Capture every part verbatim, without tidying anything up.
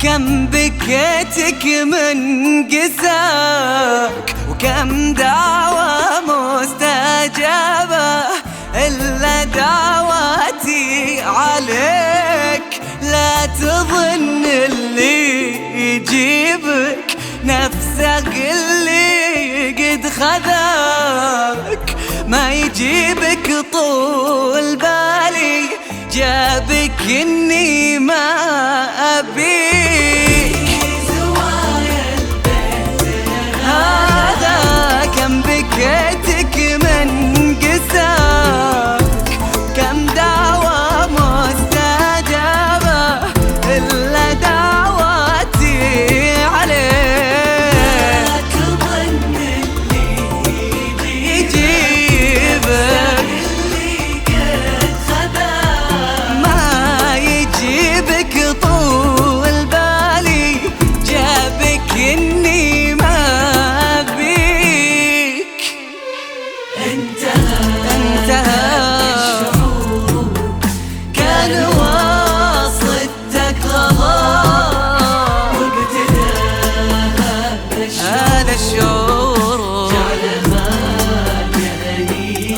كم بكيتك من قساك وكم دعوة مستجابة إلا دعواتي عليك. لا تظن اللي يجيبك نفسه اللي قد خذاك، ما يجيبك طول بالي جابك إني ما أبيك. هذا كم بكيتك من قساك كم دعوة مستجابة إلا دعواتي عليك. لا تظن اللي يجيبك اللي قد خذاك، ما يجيبك طول بالي جابك إني ما أبيك. انتهى انتهى الشعور كان واصلتك غلط، وابتدى هذا الشعور جعل ما يعنيك.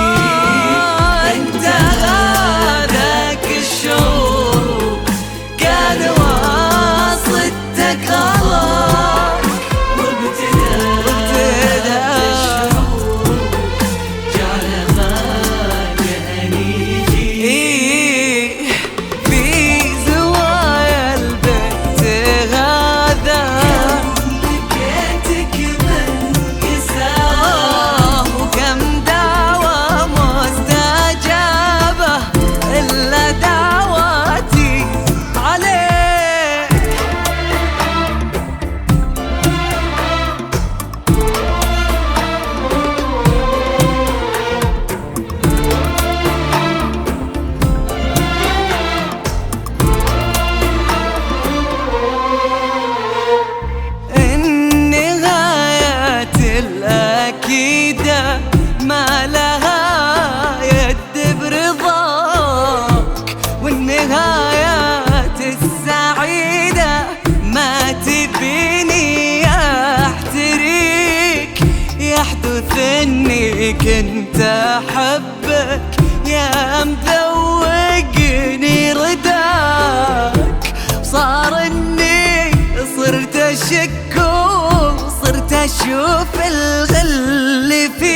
انتهى ذاك الشعور كان واصلتك غلط، وابتدى الشعور جعل ما يعنيك. في زوايا البيت هذا بكيتك من قساك وكم دعوة مستجابة إلا دعواتي عليك. النهايات الأكيدة ما لها يد برضاك، والنهايات السعيدة ما تبيني أحتريك. يحدث إني كنت أحبك يا مذوقني رداك، صار إني صرت أشك وصرت أشوف الغل فيك.